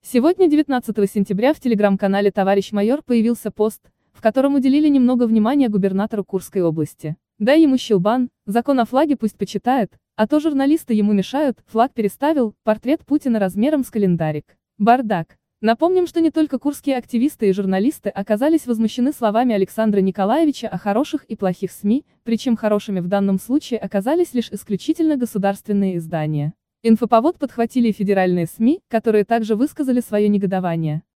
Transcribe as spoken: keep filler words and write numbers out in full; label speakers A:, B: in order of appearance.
A: Сегодня, девятнадцатого сентября, в телеграм-канале «Товарищ майор» появился пост, в котором уделили немного внимания губернатору Курской области. Дай ему щелбан, закон о флаге пусть почитает, а то журналисты ему мешают, флаг переставил, портрет Путина размером с календарик. Бардак. Напомним, что не только курские активисты и журналисты оказались возмущены словами Александра Николаевича о хороших и плохих СМИ, причем хорошими в данном случае оказались лишь исключительно государственные издания. Инфоповод подхватили и федеральные СМИ, которые также высказали свое негодование.